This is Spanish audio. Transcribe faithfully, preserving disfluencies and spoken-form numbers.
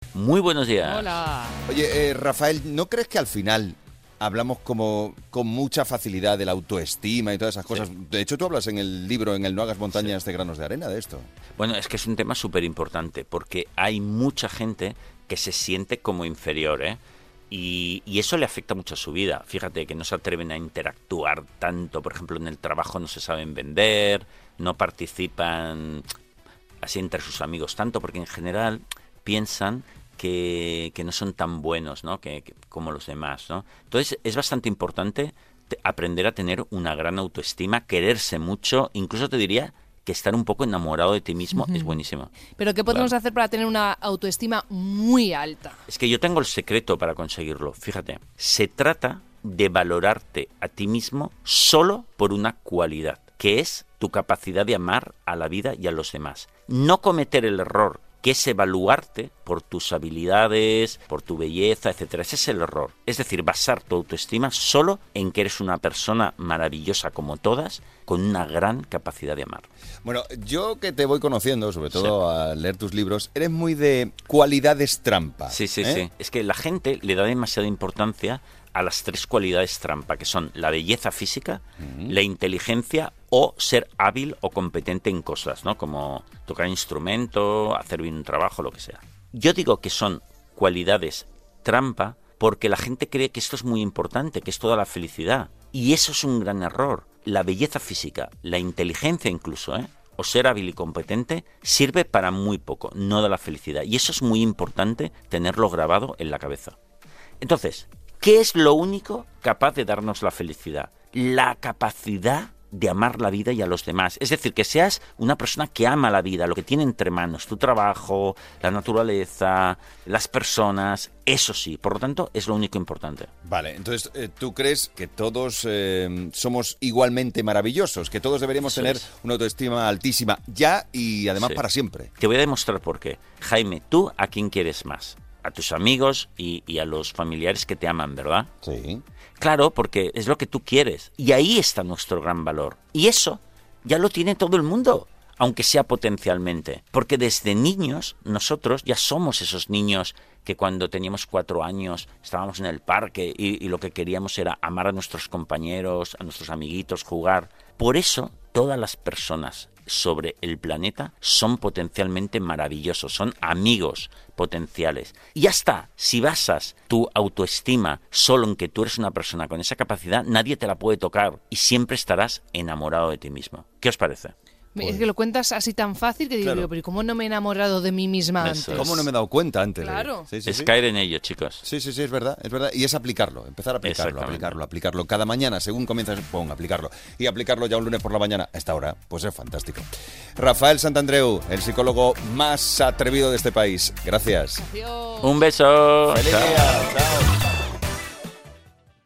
Muy buenos días. Hola. Oye, eh, Rafael, ¿no crees que al final hablamos como con mucha facilidad de la autoestima y todas esas cosas? Sí. De hecho, tú hablas en el libro, en el No hagas montañas sí. de granos de arena, de esto. Bueno, es que es un tema súper importante porque hay mucha gente que se siente como inferior, ¿eh? Y, y eso le afecta mucho a su vida. Fíjate que no se atreven a interactuar tanto, por ejemplo, en el trabajo no se saben vender, no participan así entre sus amigos tanto, porque en general piensan que, que no son tan buenos, ¿no? que, que, como los demás, ¿no? Entonces es bastante importante te, aprender a tener una gran autoestima, quererse mucho, incluso te diría que estar un poco enamorado de ti mismo uh-huh. es buenísimo. ¿Pero qué podemos claro. hacer para tener una autoestima muy alta? Es que yo tengo el secreto para conseguirlo. Fíjate, se trata de valorarte a ti mismo solo por una cualidad, que es tu capacidad de amar a la vida y a los demás. No cometer el error que es evaluarte por tus habilidades, por tu belleza, etcétera. Ese es el error. Es decir, basar tu autoestima solo en que eres una persona maravillosa como todas, con una gran capacidad de amar. Bueno, yo que te voy conociendo, sobre todo sí. al leer tus libros, eres muy de cualidades trampa. Sí, sí, ¿eh? sí. Es que la gente le da demasiada importancia a las tres cualidades trampa, que son la belleza física, uh-huh. la inteligencia o ser hábil o competente en cosas, ¿no? Como tocar instrumento, hacer bien un trabajo, lo que sea. Yo digo que son cualidades trampa porque la gente cree que esto es muy importante, que es toda la felicidad. Y eso es un gran error. La belleza física, la inteligencia incluso, ¿eh? o ser hábil y competente, sirve para muy poco, no da la felicidad. Y eso es muy importante tenerlo grabado en la cabeza. Entonces, ¿qué es lo único capaz de darnos la felicidad? La capacidad de amar la vida y a los demás. Es decir, que seas una persona que ama la vida, lo que tiene entre manos, tu trabajo, la naturaleza, las personas, eso sí. Por lo tanto, es lo único importante. Vale, entonces, eh, ¿tú crees que todos eh, somos igualmente maravillosos? Que todos deberíamos eso tener es. una autoestima altísima ya y además sí. para siempre. Te voy a demostrar por qué. Jaime, ¿tú a quién quieres más? A tus amigos y, y a los familiares que te aman, ¿verdad? Sí. Claro, porque es lo que tú quieres. Y ahí está nuestro gran valor. Y eso ya lo tiene todo el mundo, aunque sea potencialmente. Porque desde niños, nosotros ya somos esos niños que cuando teníamos cuatro años estábamos en el parque y, y lo que queríamos era amar a nuestros compañeros, a nuestros amiguitos, jugar. Por eso, todas las personas sobre el planeta son potencialmente maravillosos, son amigos potenciales. Y ya está, si basas tu autoestima solo en que tú eres una persona con esa capacidad, nadie te la puede tocar y siempre estarás enamorado de ti mismo. ¿Qué os parece? Es que lo cuentas así tan fácil que digo, claro. pero ¿cómo no me he enamorado de mí misma antes? Eso es. ¿Cómo no me he dado cuenta antes? Claro. Sí, sí, es sí. caer en ello, chicos. Sí, sí, sí, es verdad, es verdad. Y es aplicarlo, empezar a aplicarlo, aplicarlo, aplicarlo. Cada mañana, según comienzas, pum, aplicarlo. Y aplicarlo ya un lunes por la mañana, a esta hora, pues es fantástico. Rafael Santandreu, el psicólogo más atrevido de este país. Gracias. Adiós. Un beso. Feliz día. Chao.